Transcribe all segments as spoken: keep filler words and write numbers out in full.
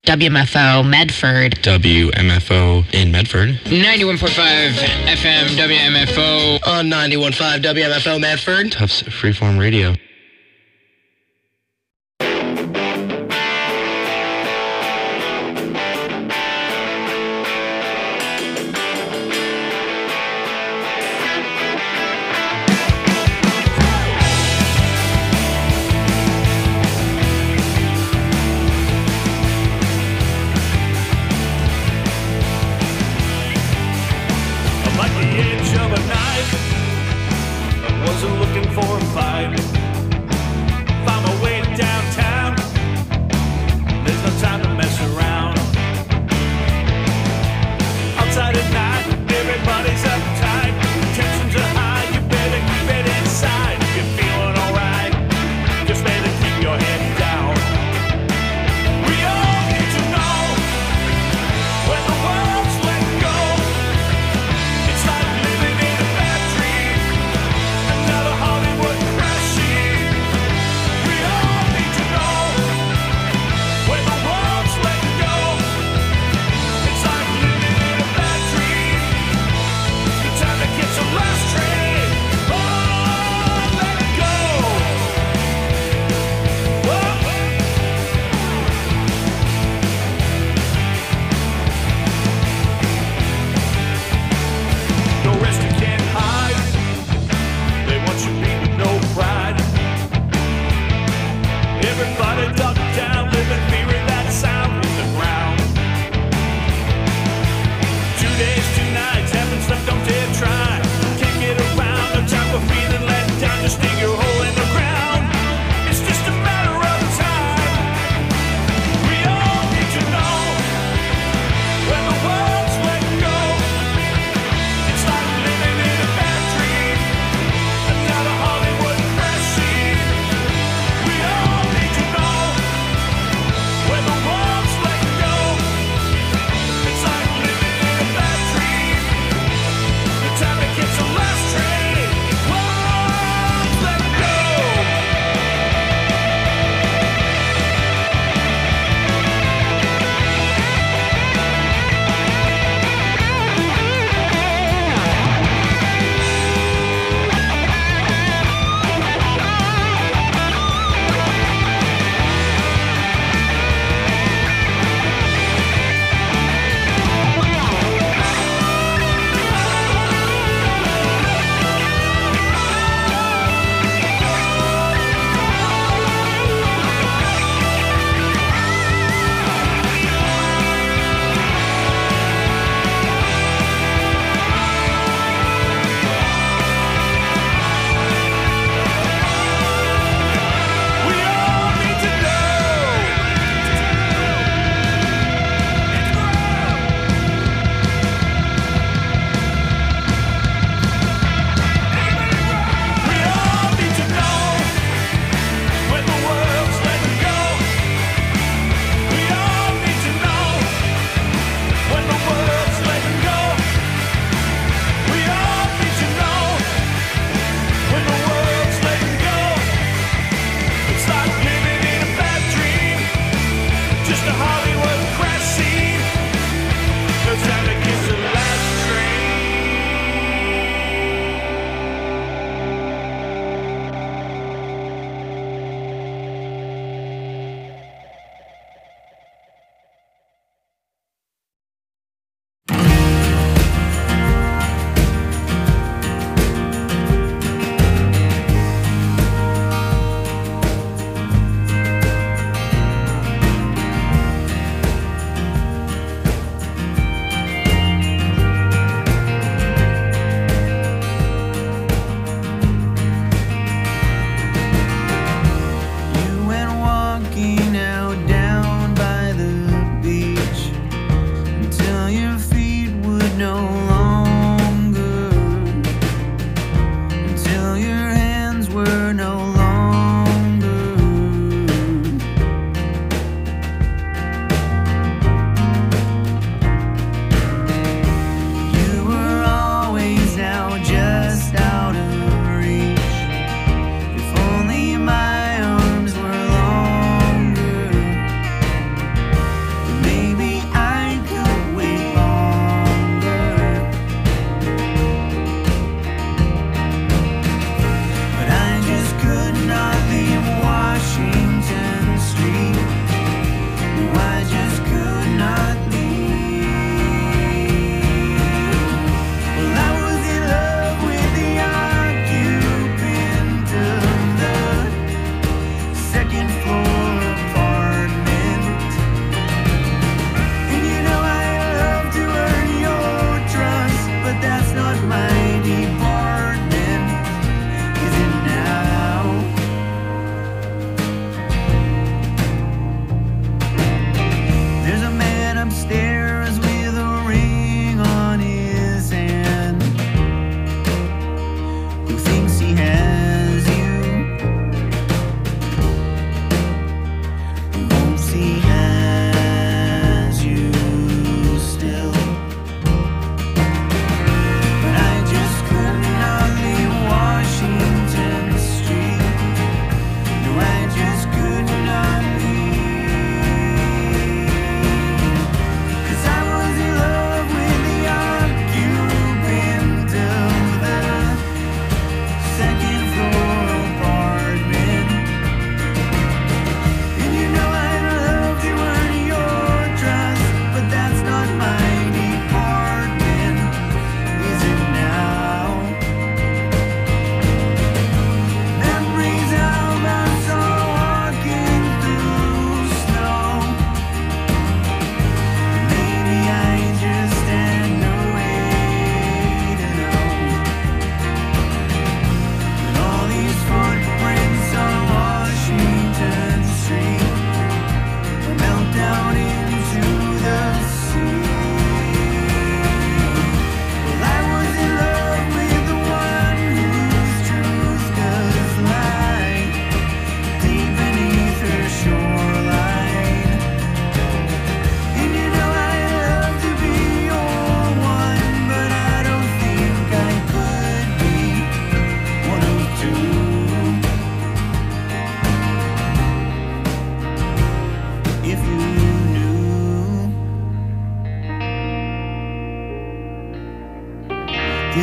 W M F O Medford. W M F O in Medford. ninety-one point five F M W M F O. On ninety-one point five W M F O Medford. Tufts Freeform Radio. Like the edge of a knife, I wasn't looking for a fight.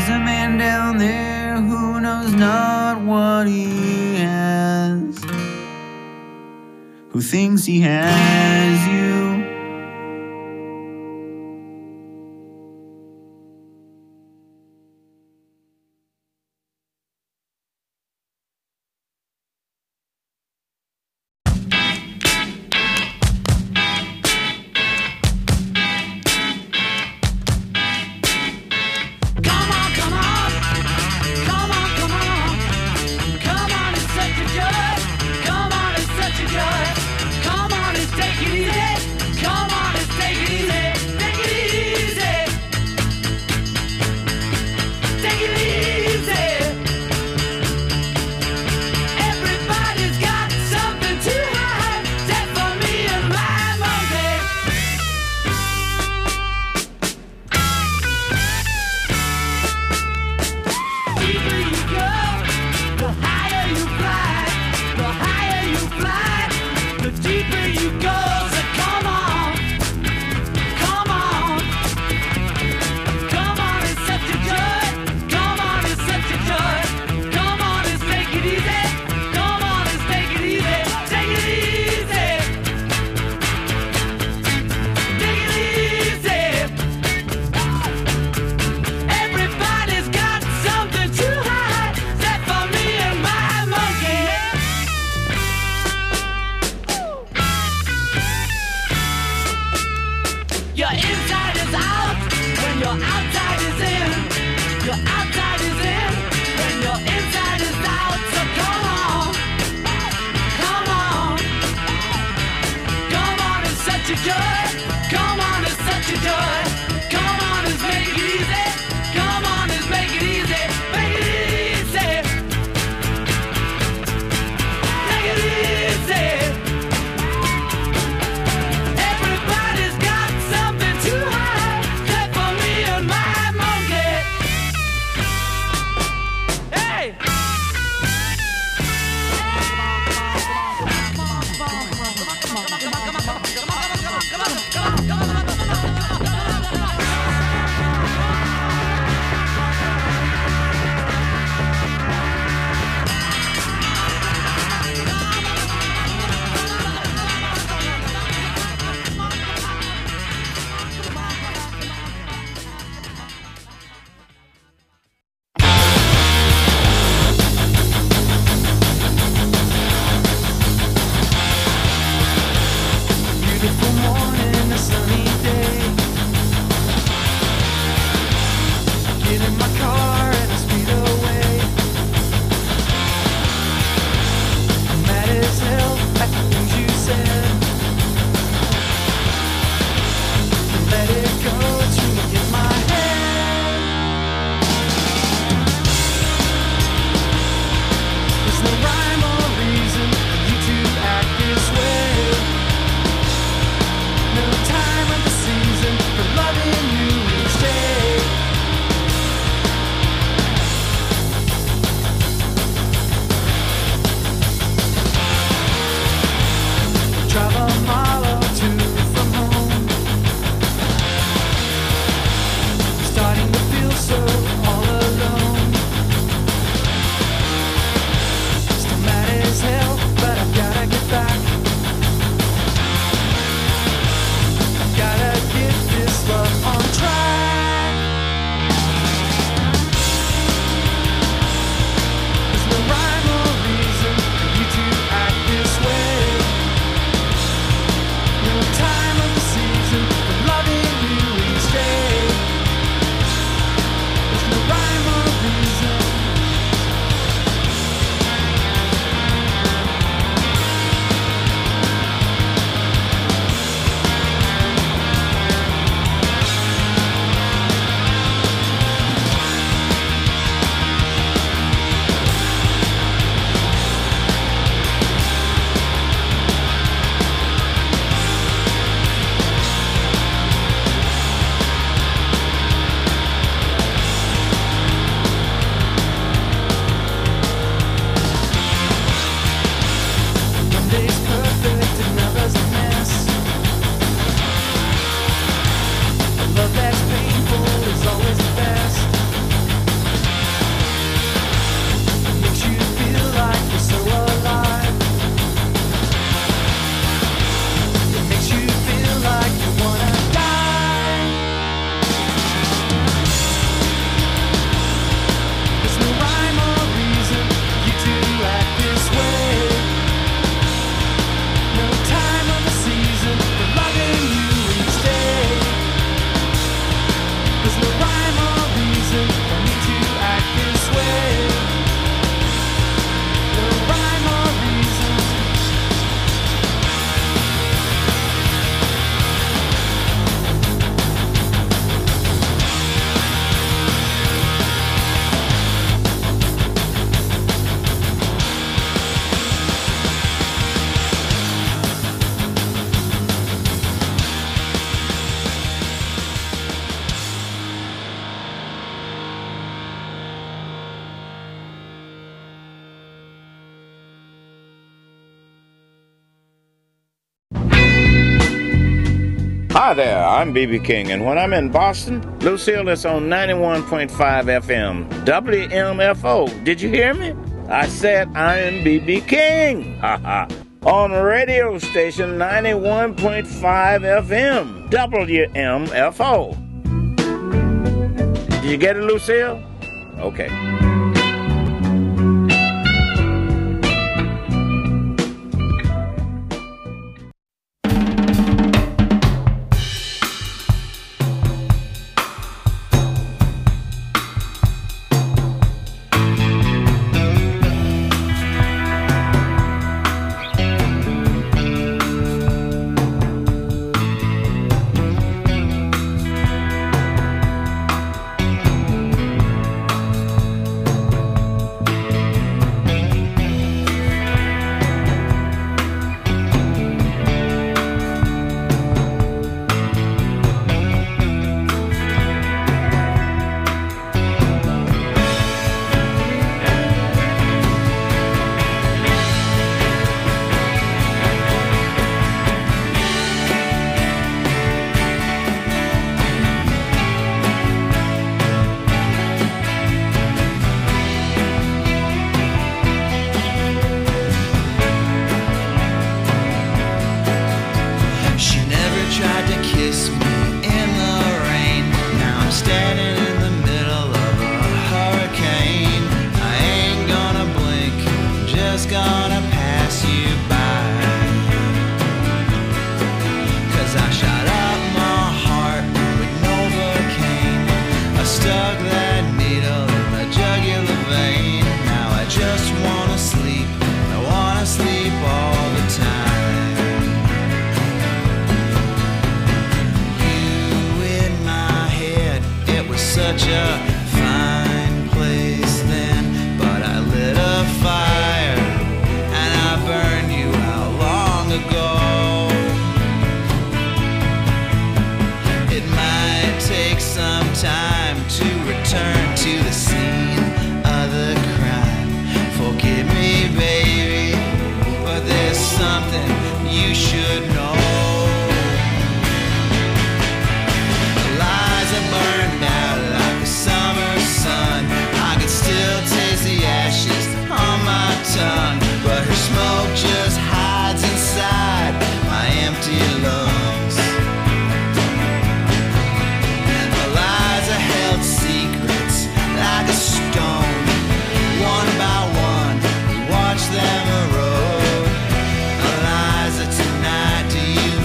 There's a man down there who knows not what he has, who thinks he has you. Come on, come on, come on, come on, come on, come on, come on, come on, come on, come on, come on, come on, come on, come on, come on, come on, come on, Hi there, I'm B B King, and when I'm in Boston, Lucille is on ninety-one point five F M, W M F O. Did you hear me? I said I'm B B King. Ha ha. On radio station ninety-one point five F M, W M F O. Did you get it, Lucille? Okay. Watch them erode. Eliza, tonight do you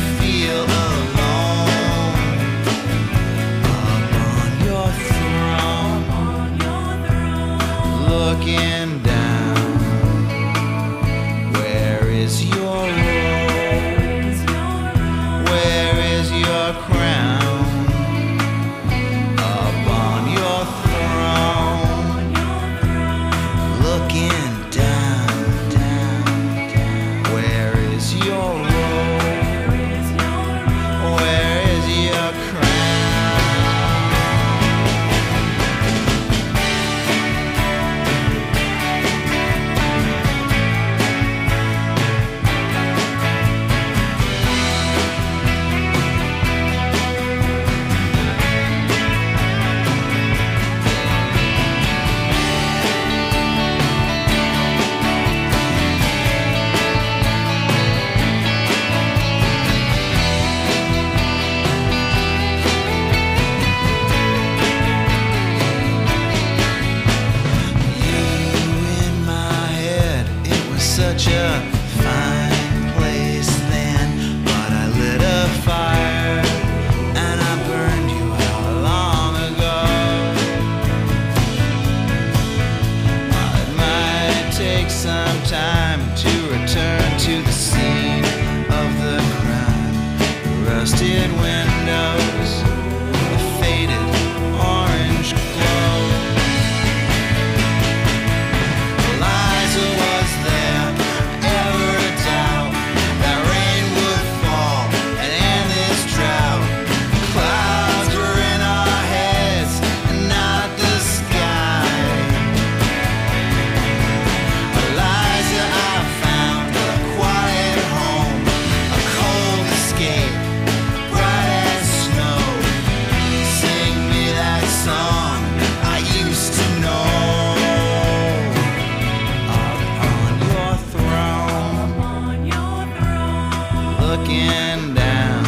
looking down.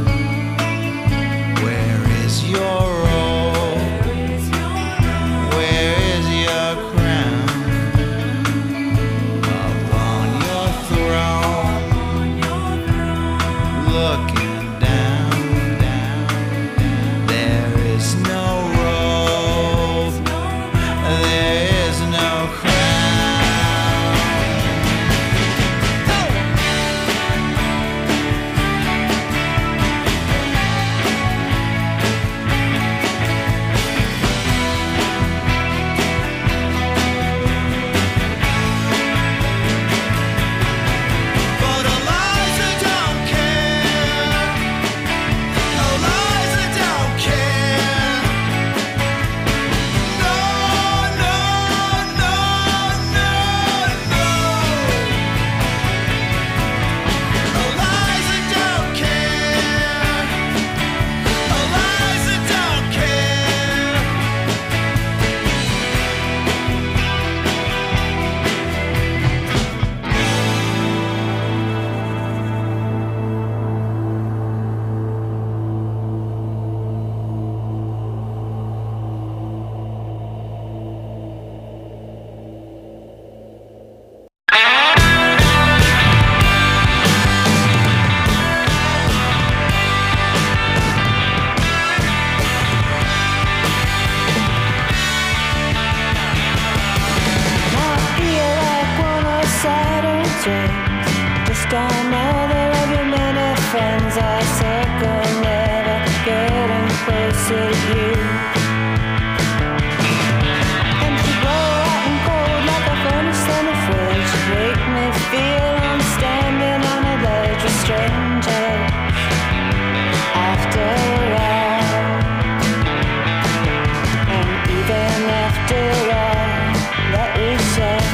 Where is your role? Where is your crown? Upon your throne, looking down, down, down. There is no robe, there is no crown. But Eliza don't care. Eliza don't care. No, no, no, no, no. Eliza don't care. Eliza don't care. I feel like one of Saturn's rings, just another of your many friends. I circle, never getting closer to you. And you blow hot and cold like a furnace in a fridge. You make me feel I'm standing on a ledge with strangers. After all, and even after all that we said,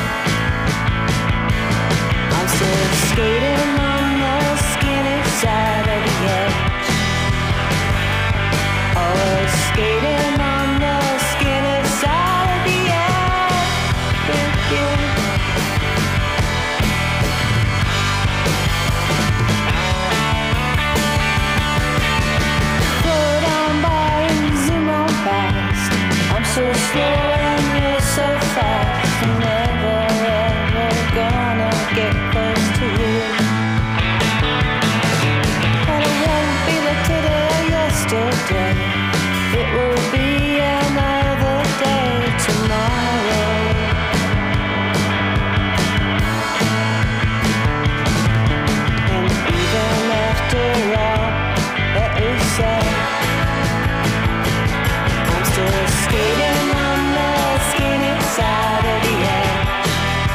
I'm still skating on the skinny side of the edge. Always skating on the skinny side of the edge with you. Slow down by and zoom on past. I'm so slow and you're so fast. I'm never ever gonna get close to you. And it won't be like today or yesterday. It will be another day tomorrow. And even after all that we said, I'm still skating on the skinny side of the edge.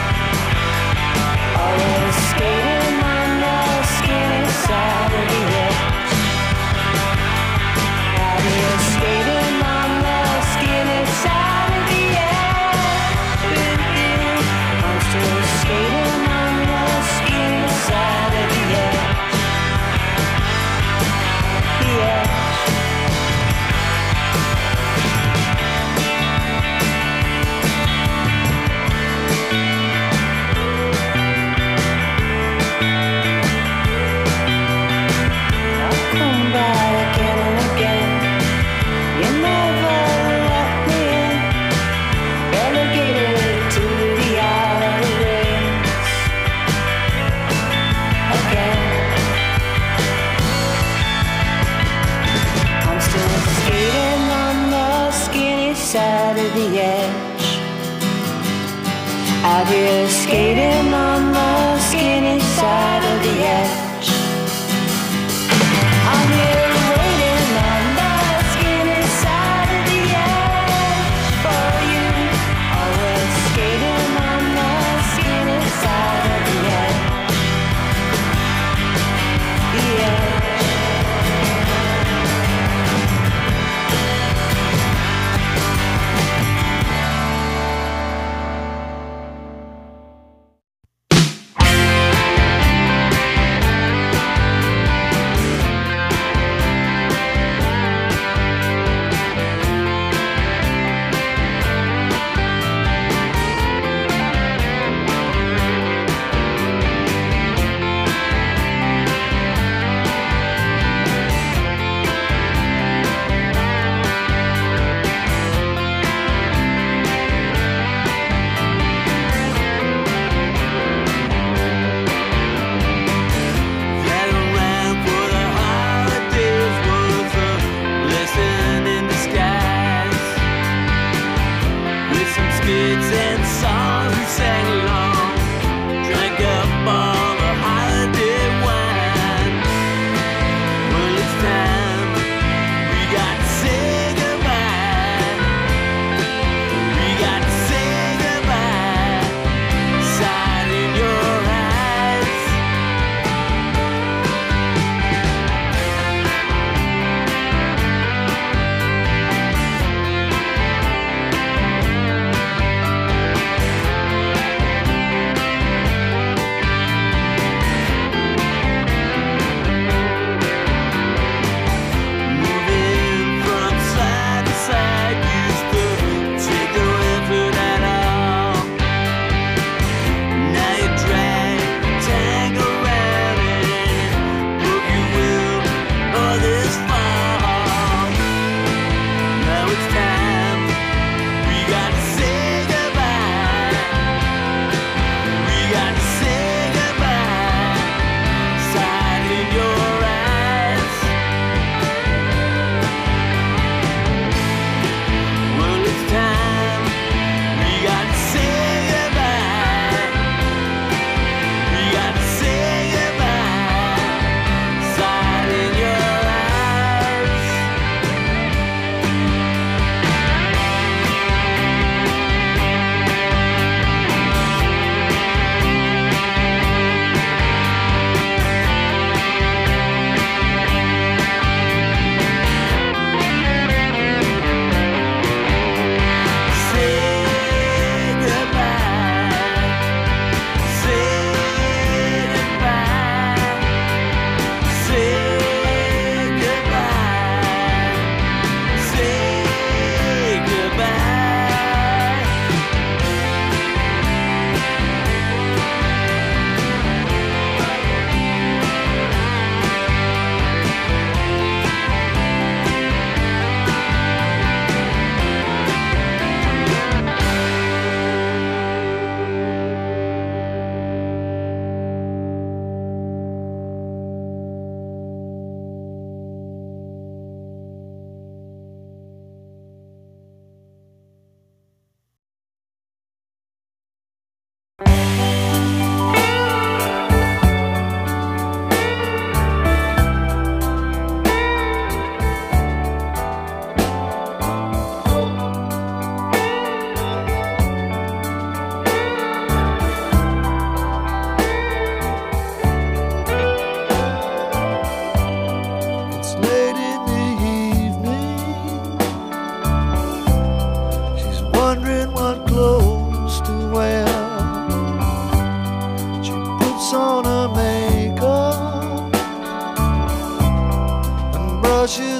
Always skating on the skinny side of the edge. Out here skating on the skinny side of the edge with you. I'm still skating on the skinny side of the edge. The edge. I'll come back again and again. You never let me in. Relegated to the outer rings again. I'm still skating on the skinny side of the edge. Out here skating on the skinny side of the edge.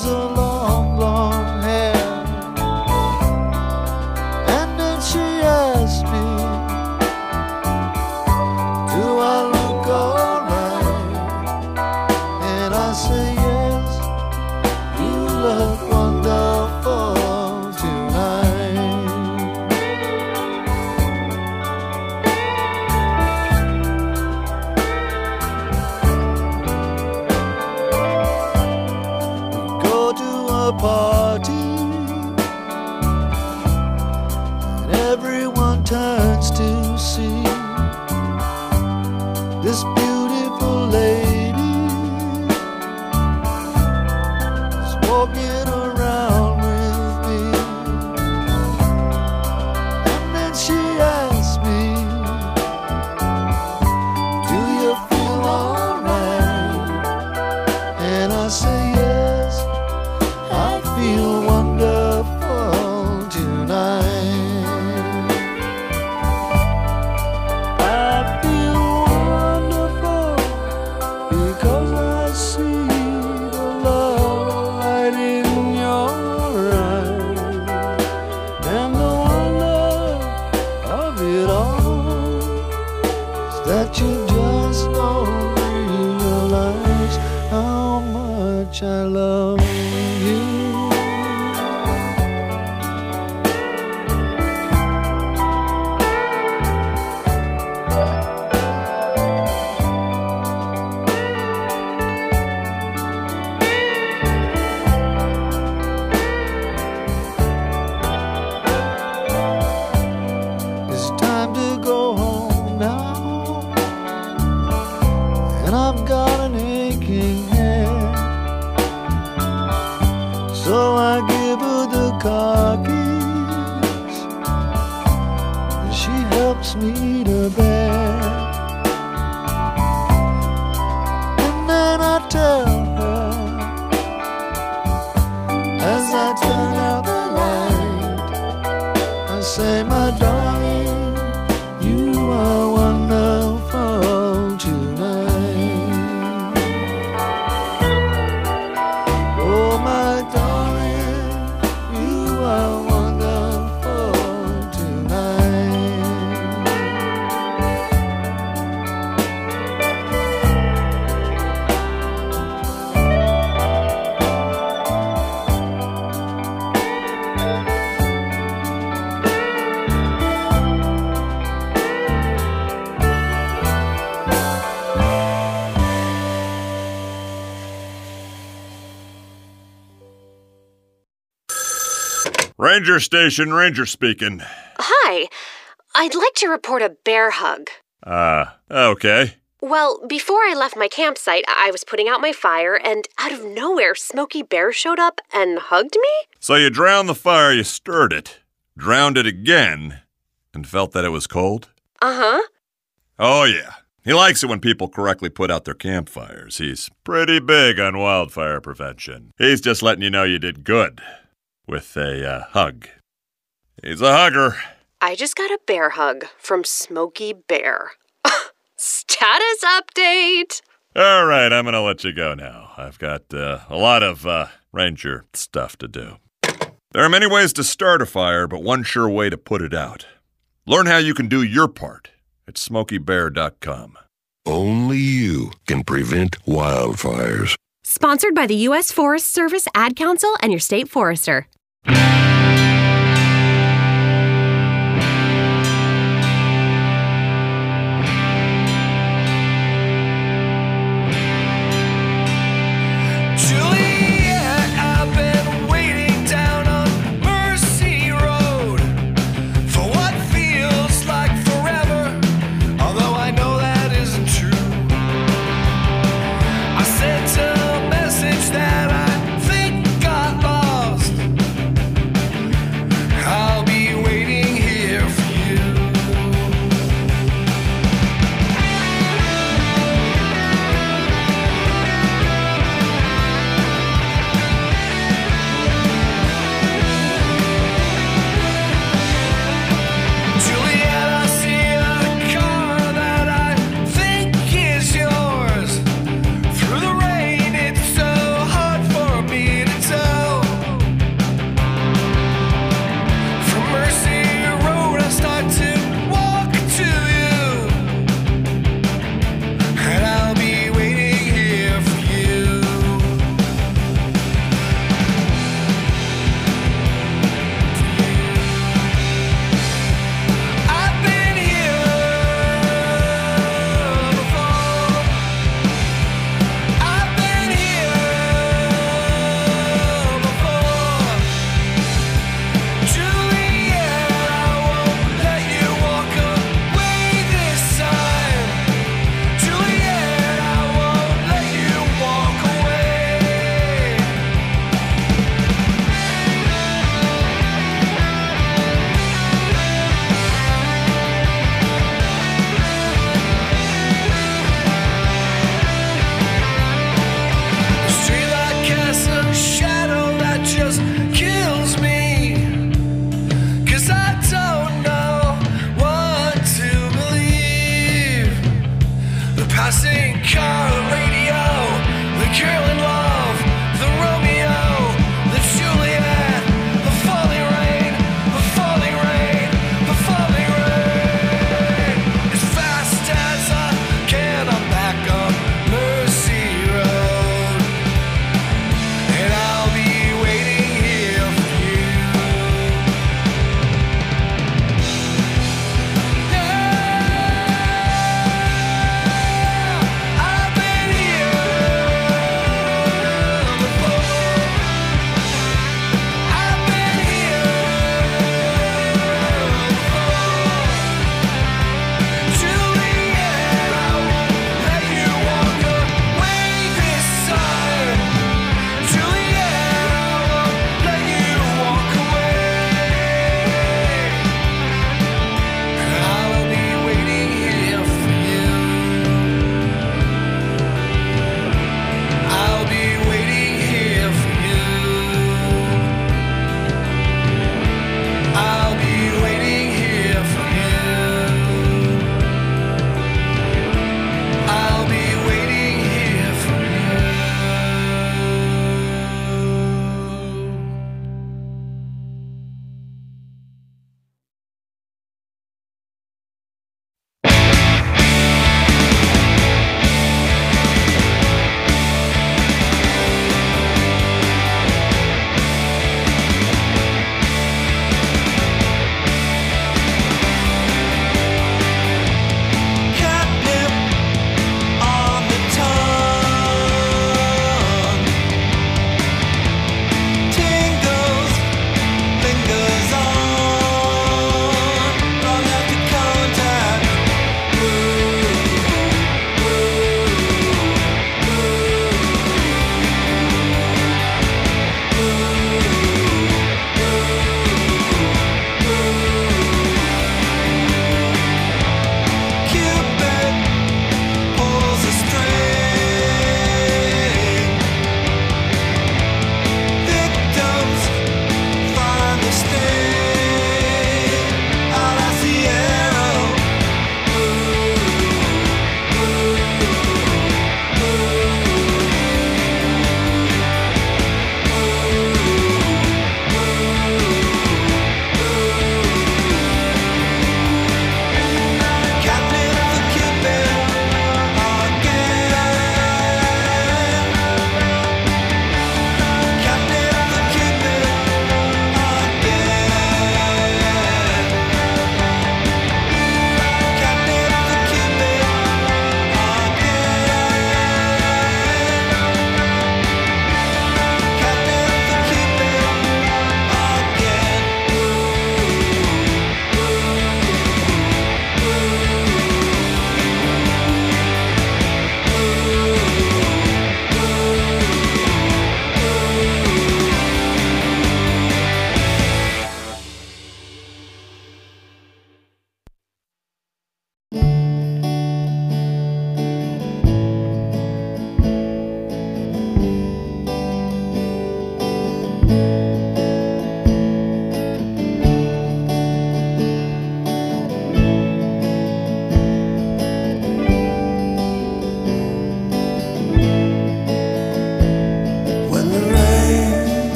her long blonde hair. And then she asked me, do I look alright? And I say yes, you look wonderful tonight. We go to a party and everyone turns to see this beautiful lady is walking around with me. And then she asked me, do you feel alright? And I say yes, I feel wonderful tonight. I feel wonderful because I see the love light in your eyes, and the wonder of it all is that you just don't realize how much I love you. It's time to go home now, and I've got an aching head. So I give her the car keys, and she helps me to bed. And then I tell her, as I turn out the light, I say, my darling, you are wonderful tonight. Oh, my darling, you are wonderful tonight. Ranger Station, Ranger speaking. Hi. I'd like to report a bear hug. Uh, okay. Well, before I left my campsite, I was putting out my fire, and out of nowhere, Smokey Bear showed up and hugged me? So you drowned the fire, you stirred it, drowned it again, and felt that it was cold? Uh-huh. Oh, yeah. He likes it when people correctly put out their campfires. He's pretty big on wildfire prevention. He's just letting you know you did good with a uh, hug. He's a hugger. I just got a bear hug from Smokey Bear. Status update! All right, I'm going to let you go now. I've got uh, a lot of uh, ranger stuff to do. There are many ways to start a fire, but one sure way to put it out. Learn how you can do your part at smokey bear dot com. Only you can prevent wildfires. Sponsored by the U S Forest Service, Ad Council, and your state forester. That I think got lost.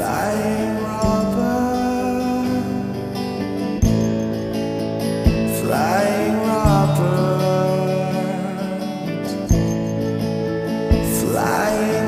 Flying Robert, Flying Robert, Flying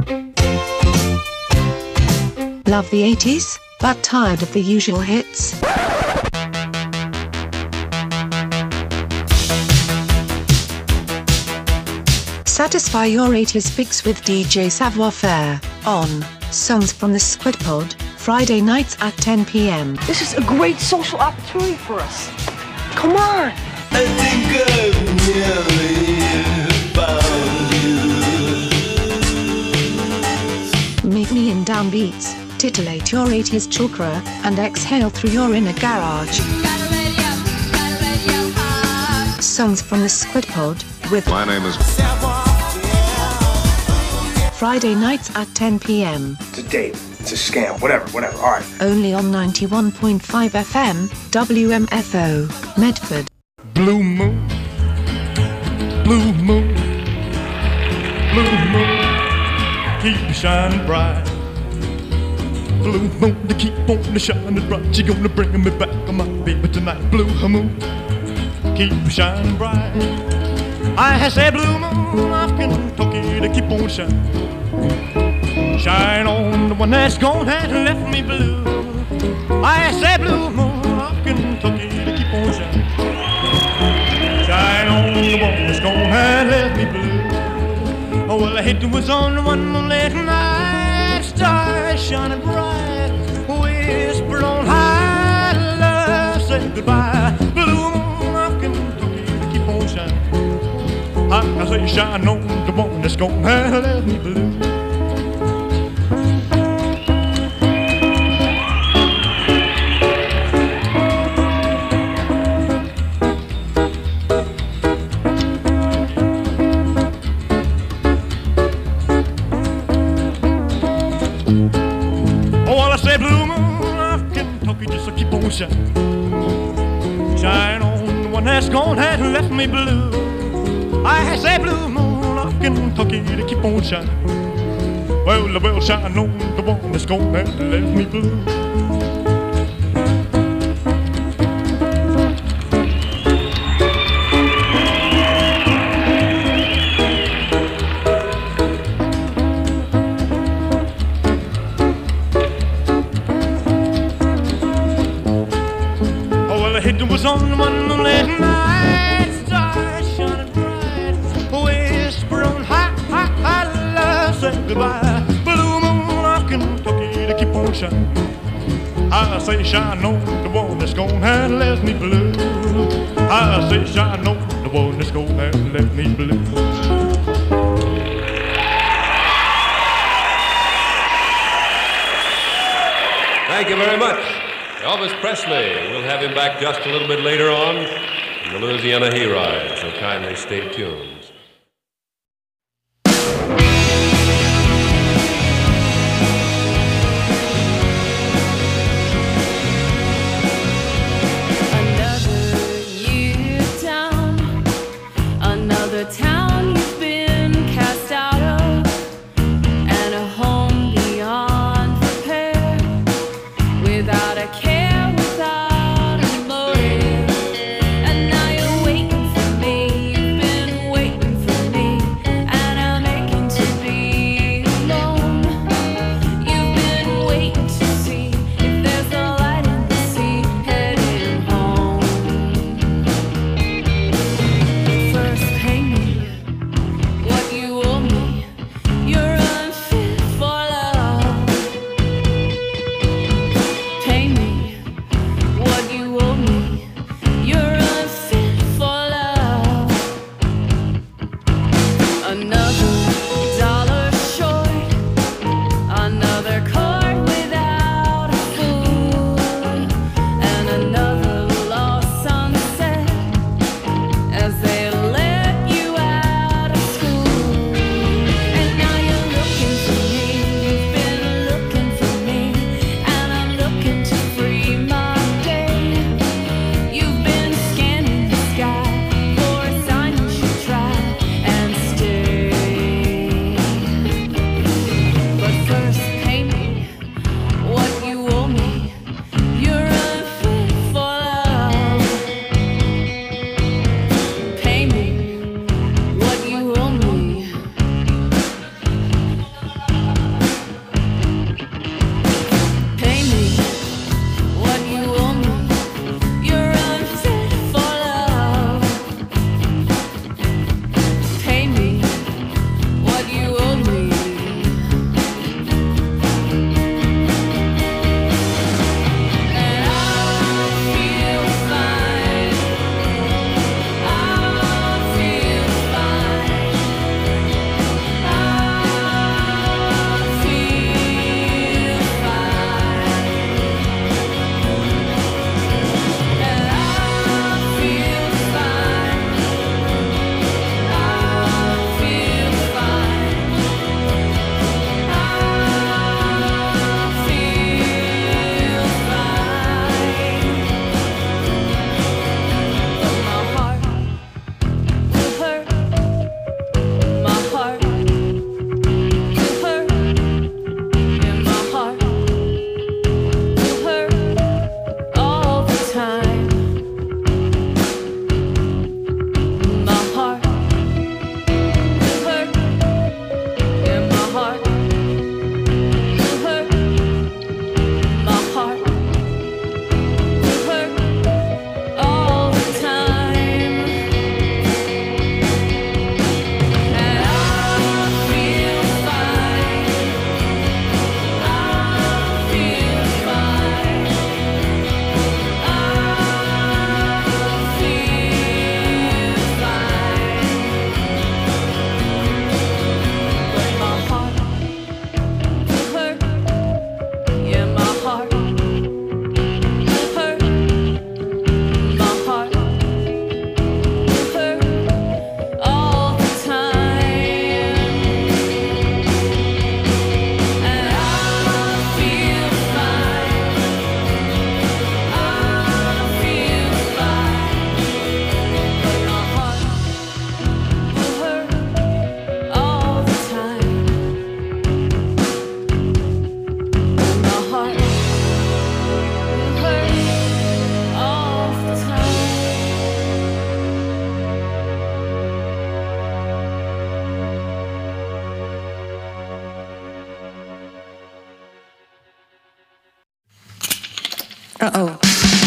Love the eighties, but tired of the usual hits? Satisfy your eighties fix with D J Savoir Faire on Songs from the Squid Pod, Friday nights at ten p m. This is a great social opportunity for us. Come on! I think I've nearly found you. Meet me in downbeats, titillate your eighties chakra, and exhale through your inner garage. Songs from the Squid Pod with My name is Friday nights at ten p m. It's a date. It's a scam. Whatever, whatever. All right. Only on ninety-one point five F M, W M F O, Medford. Blue moon, blue moon, blue moon, keep shining bright. Blue moon, to keep on shining bright. You're gonna bring me back, my baby, tonight. Blue moon, keep shining bright. I say blue moon of Kentucky to keep on shining. Shine on the one that's gone and left me blue. I say blue moon of Kentucky to keep on shining. Shine on the one that's gone and left me blue. Oh, well, I hit was on the one moonlit night. Stars shining bright, whispered on high, love said goodbye. Blue moon of Kentucky to keep on shining. I say shine on the one that's gone and left me blue. Shine, shine on the one that's gone and left me blue. I say blue moon of Kentucky to keep on shining. Well, I will shine on the one that's gone and left me blue. Was on one moonlit night, stars shining bright, whisper on high, high, high, love say goodbye. Blue moon of Kentucky to keep on shining. I say shine on the one that's gone and left me blue. I say shine on the one that's gone and left me blue. Thank you very much. Elvis Presley. We'll have him back just a little bit later on in the Louisiana Hayride, so kindly stay tuned. Another year down, another town you've been cast out of, and a home beyond repair, without a care. Waiting Uh-oh.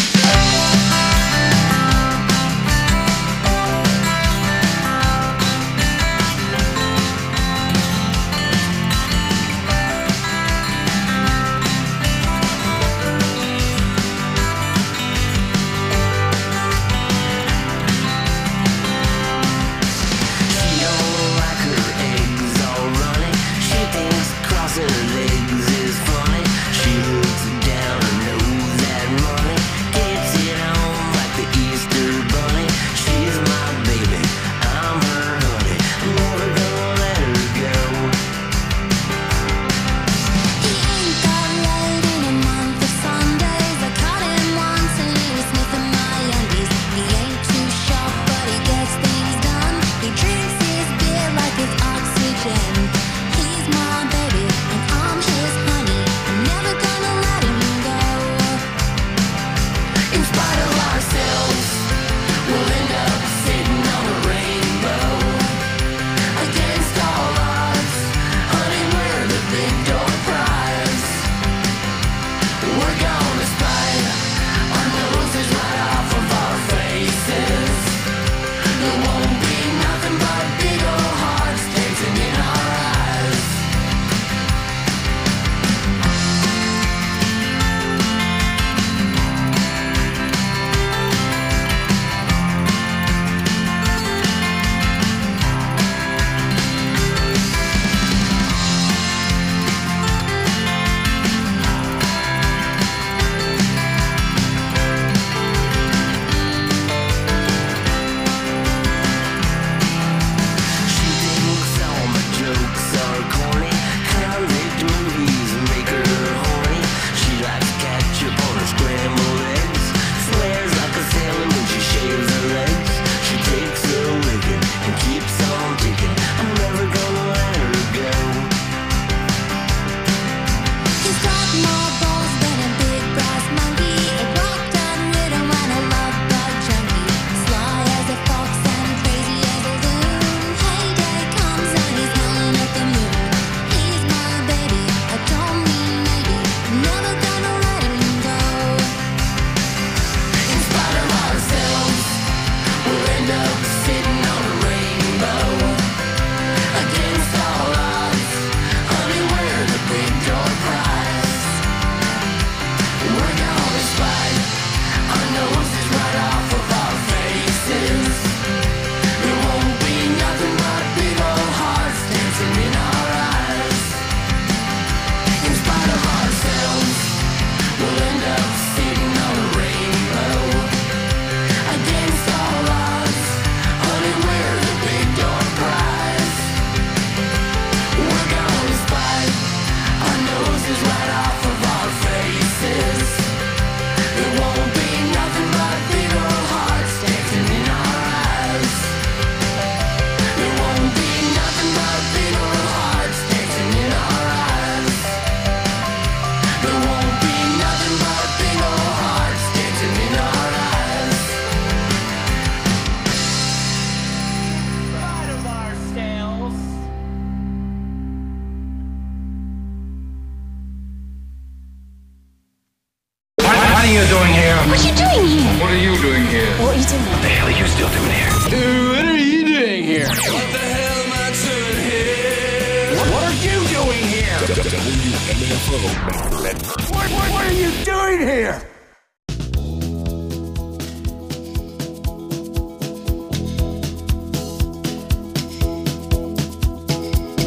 are you doing here? What are you doing here? What are you doing here? What are you doing? What the hell are you still doing here? Dude, what are you doing here? What the hell am I doing here? What, what are you doing here? W M F O. What, what, what are you doing here?